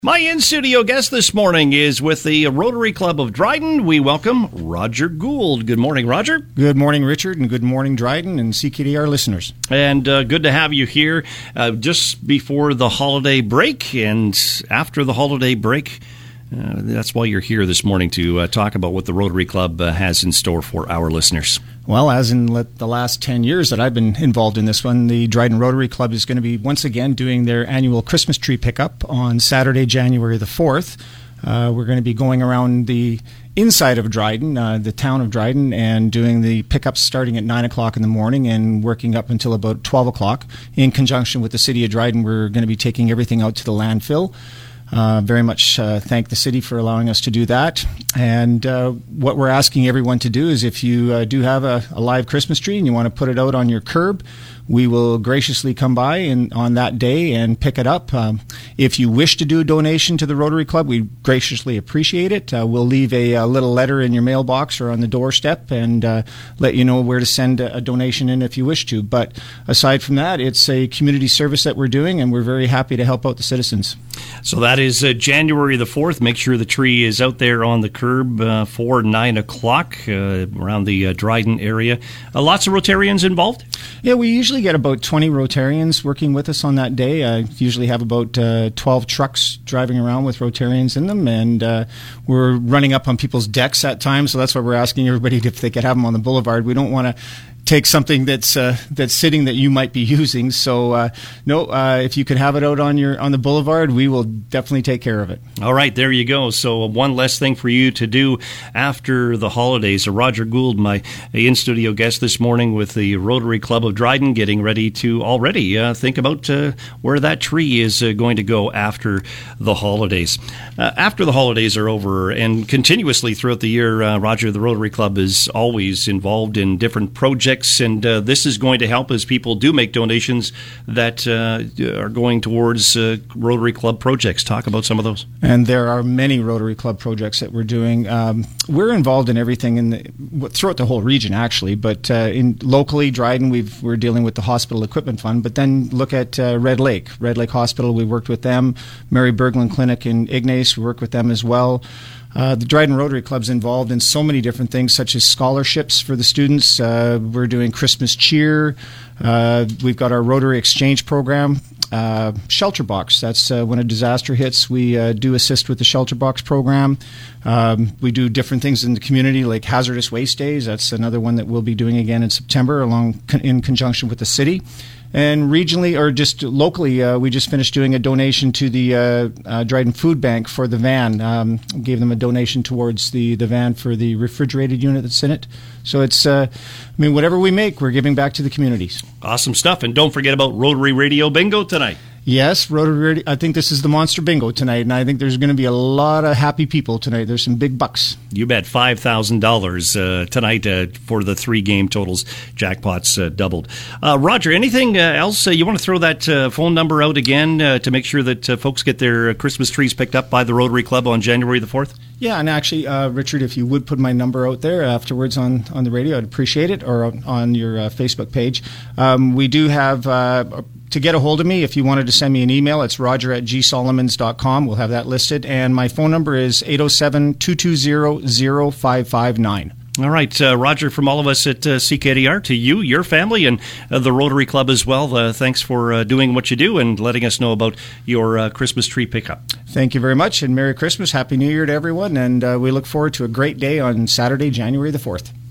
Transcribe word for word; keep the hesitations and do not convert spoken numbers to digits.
My in-studio guest this morning is with the Rotary Club of Dryden. We welcome Roger Gould. Good morning, Roger. Good morning, Richard, and good morning, Dryden and C K D R listeners. And uh, good to have you here uh, just before the holiday break and after the holiday break. Uh, that's why you're here this morning to uh, talk about what the Rotary Club uh, has in store for our listeners. Well, as in the last ten years that I've been involved in this one, the Dryden Rotary Club is going to be once again doing their annual Christmas tree pickup on Saturday, January the fourth. Uh, we're going to be going around the inside of Dryden, uh, the town of Dryden, and doing the pickups starting at nine o'clock in the morning and working up until about twelve o'clock. In conjunction with the city of Dryden, we're going to be taking everything out to the landfill. Uh, very much uh, thank the city for allowing us to do that. And uh, what we're asking everyone to do is if you uh, do have a, a live Christmas tree and you want to put it out on your curb, we will graciously come by and, on that day and pick it up. Um, if you wish to do a donation to the Rotary Club, we graciously appreciate it. Uh, we'll leave a, a little letter in your mailbox or on the doorstep and uh, let you know where to send a, a donation in if you wish to. But aside from that, it's a community service that we're doing, and we're very happy to help out the citizens. So that is uh, January the fourth. Make sure the tree is out there on the curb uh, for nine o'clock uh, around the uh, Dryden area. Uh, lots of Rotarians involved? Yeah, we usually get about twenty Rotarians working with us on that day. I usually have about uh, twelve trucks driving around with Rotarians in them, and uh, we're running up on people's decks at times, so that's why we're asking everybody if they could have them on the boulevard. We don't want to take something that's uh, that's sitting that you might be using. So uh, no, uh, if you could have it out on your on the boulevard, we will definitely take care of it. All right, there you go. So one less thing for you to do after the holidays. So Roger Gould, my in-studio guest this morning with the Rotary Club of Dryden, getting ready to already uh, think about uh, where that tree is uh, going to go after the holidays. Uh, after the holidays are over and continuously throughout the year, uh, Roger, the Rotary Club is always involved in different projects. And uh, this is going to help as people do make donations that uh, are going towards uh, Rotary Club projects. Talk about some of those. And there are many Rotary Club projects that we're doing. Um, we're involved in everything in the, throughout the whole region, actually. But uh, in locally, Dryden, we've, we're dealing with the Hospital Equipment Fund. But then look at uh, Red Lake. Red Lake Hospital, we worked with them. Mary Berglund Clinic in Ignace, we work with them as well. Uh, the Dryden Rotary Club's involved in so many different things, such as scholarships for the students. Uh, we're doing Christmas cheer. Uh, we've got our Rotary Exchange program. Uh, Shelter Box, that's uh, when a disaster hits, we uh, do assist with the Shelter Box program. Um, we do different things in the community like Hazardous Waste Days. That's another one that we'll be doing again in September along in conjunction with the city. And regionally, or just locally, uh, we just finished doing a donation to the uh, uh, Dryden Food Bank for the van. Um, gave them a donation towards the, the van for the refrigerated unit that's in it. So it's, uh, I mean, whatever we make, we're giving back to the communities. Awesome stuff. And don't forget about Rotary Radio Bingo tonight. Yes, Rotary Radio. I think this is the Monster Bingo tonight, and I think there's going to be a lot of happy people tonight. There's some big bucks. You bet. five thousand dollars uh, tonight uh, for the three game totals. Jackpots uh, doubled. Uh, Roger, anything uh, else? Uh, you want to throw that uh, phone number out again uh, to make sure that uh, folks get their Christmas trees picked up by the Rotary Club on January the fourth? Yeah, and actually, uh, Richard, if you would put my number out there afterwards on, on the radio, I'd appreciate it, or on, on your uh, Facebook page. Um, we do have... Uh, To get a hold of me, if you wanted to send me an email, it's roger at g solomons dot com. We'll have that listed. And my phone number is eight oh seven, two two zero, zero five five nine. All right, uh, Roger, from all of us at uh, C K D R, to you, your family, and uh, the Rotary Club as well, uh, thanks for uh, doing what you do and letting us know about your uh, Christmas tree pickup. Thank you very much, and Merry Christmas, Happy New Year to everyone, and uh, we look forward to a great day on Saturday, January the fourth.